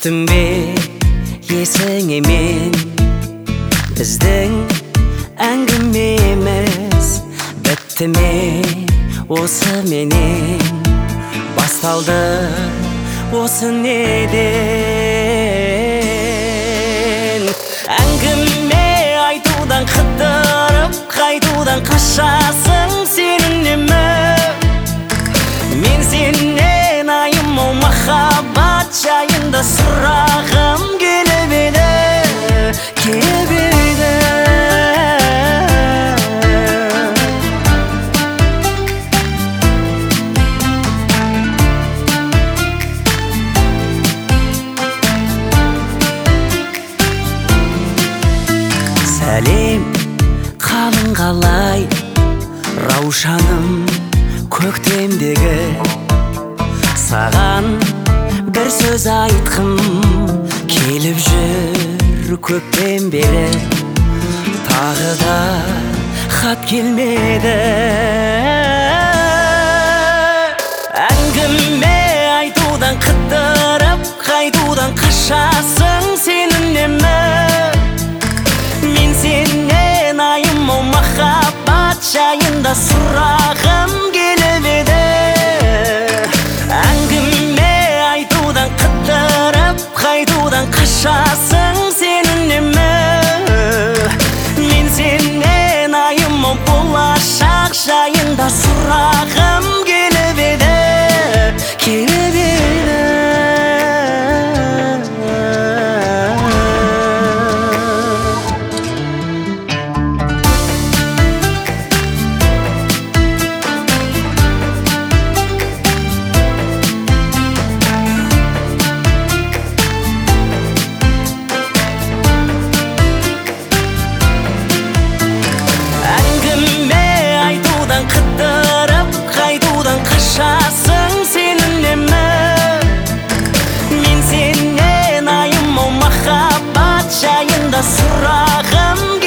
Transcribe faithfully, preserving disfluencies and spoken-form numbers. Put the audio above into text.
Түштім бе есіңе мен, біздің әңгімеміз бітті ме осы менен, басталды осы неден. Әңгіме айтудан қыдырып қайтудан қашасың сен үнемі. Мен сенен айымау махаббат жайында сұрағым келіп еді, келіп еді. Сәлем қалың қалай, раушаным көктемдегі. Саған бір сөз айтқым келіп жүр көптен бері, тағы да хат келмеді. Әңгіме айтудан қыдырып қайтудан қашасың сен үнемі. Мен сенен айымау махаббат жайында сұрағым келіп еді. Әңгіме айтудан қыдырып қайтудан қашасың сен үнемі. Мен сенен айымау болашақ жайында сұрағым келіп еді, келіп еді. Қыдырып қайтудан қашасың сен үнемі. Мен сенен айымау махаббат жайында сұрағым